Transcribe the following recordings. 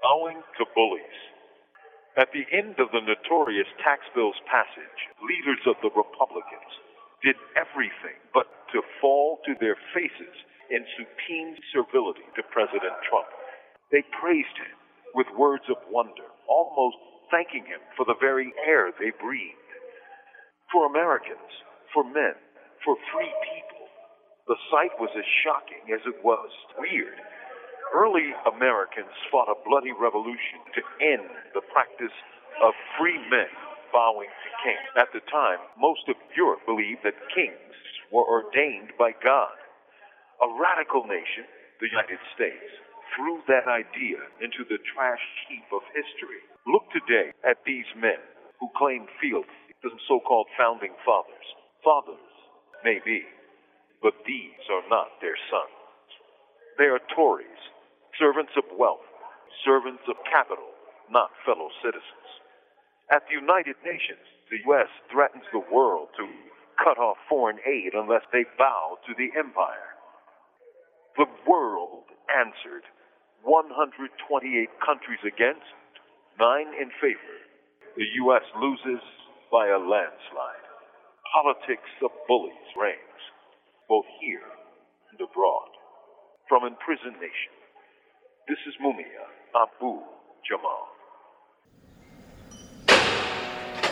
bowing to bullies. At the end of the notorious tax bill's passage, leaders of the Republicans did everything but to fall to their faces in supine servility to President Trump. They praised him with words of wonder, almost thanking him for the very air they breathed. For Americans, for men, for free people, the sight was as shocking as it was weird. Early Americans fought a bloody revolution to end the practice of free men bowing to kings. At the time, most of Europe believed that kings were ordained by God. A radical nation, the United States, threw that idea into the trash heap of history. Look today at these men who claim fealty to the so-called founding fathers. Fathers, maybe, but these are not their sons. They are Tories, servants of wealth, servants of capital, not fellow citizens. At the United Nations, the U.S. threatens the world to cut off foreign aid unless they bow to the empire. The world answered, 128 countries against, 9 in favor. The U.S. loses by a landslide. Politics of bullies reigns, both here and abroad. From Imprisoned Nation, this is Mumia Abu-Jamal.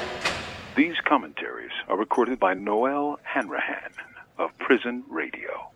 These commentaries are recorded by Noel Hanrahan of Prison Radio.